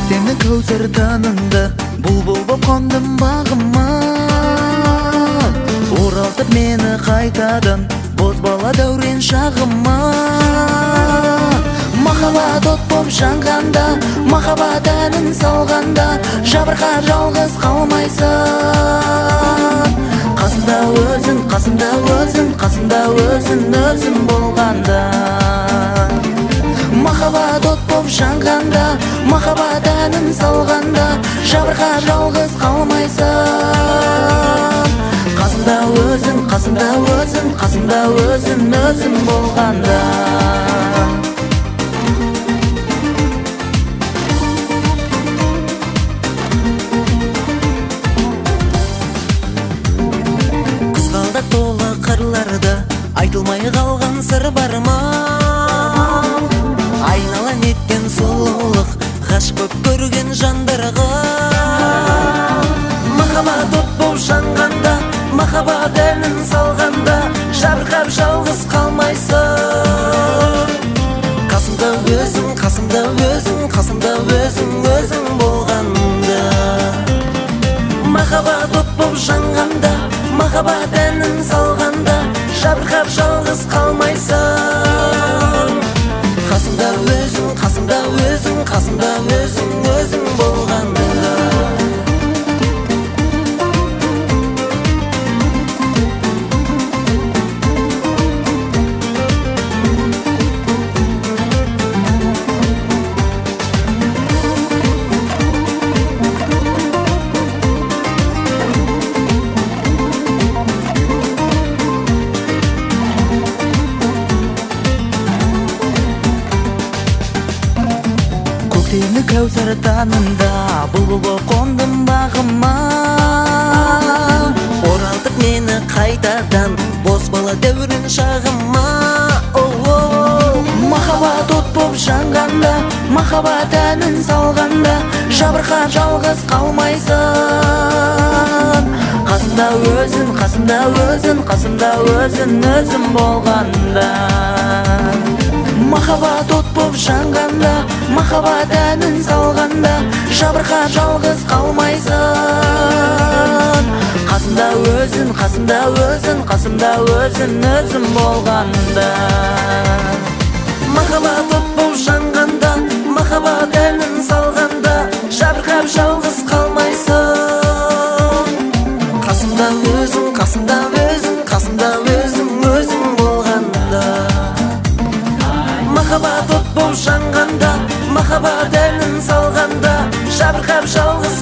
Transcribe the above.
көктемнің кәусар танында бұлбұл боп қондым бағыма. Оралтып мені қайтадан бозбала дәурен шағыма. Махаббат от боп жанғанда, махаббат әнін салғанда, жабырқап жалғыз қалмайсың. Қасымда өзің, қасымда өзің, қасымда өзің болғанда. Махаббат от боп жанғанда, махаббат әнін салғанда, жабырқап жалғыз қалмайсың. Қасымда өзің, қасымда өзің, қасымда өзің болғанда. Қызғалдақ толы қырларда айтылмай қалған сыр бар ма? Айнала неткен сұлулық, ғашық боп көрген жандарға. Махаббат от боп жанғанда, махаббат әнін салғанда, жабырқап жалғыз қалмайсың. Қасымда өзің, қасымда өзің, қасымда өзің болғанда. Махаббат от боп жанғанда, махаббат әнін салғанда, жабырқап жалғыз қалмайсың. Қасымда өзің, қасымда өзің, қасымда өзің болғанда. Көктемнің кәусар танында бұлбұл боп қондым бағыма. Оралтып мені қайтадан бозбала дәурен шағыма. Махаббат от боп жанғанда, махаббат әнін салғанда, жабырқап жалғыз қалмайсың. Қасымда өзің, қасымда өзің, қасымда өзің болғанда. Махаббат от боп жанғанда, махаббат әнін салғанда, жабырқап жалғыз қалмайсың. Қасымда өзің, қасымда өзің, қасымда өзің болғанда. Махаббат от боп жанғанда, махаббат әнін салғанда, жабырқап жалғыз қалмайсың. Қасымда өзің, қасымда өзің, қасымда өзің болғанда. Махаббат от боп жанғанда, махаббат әнін салғанда, жабырқап жалғыз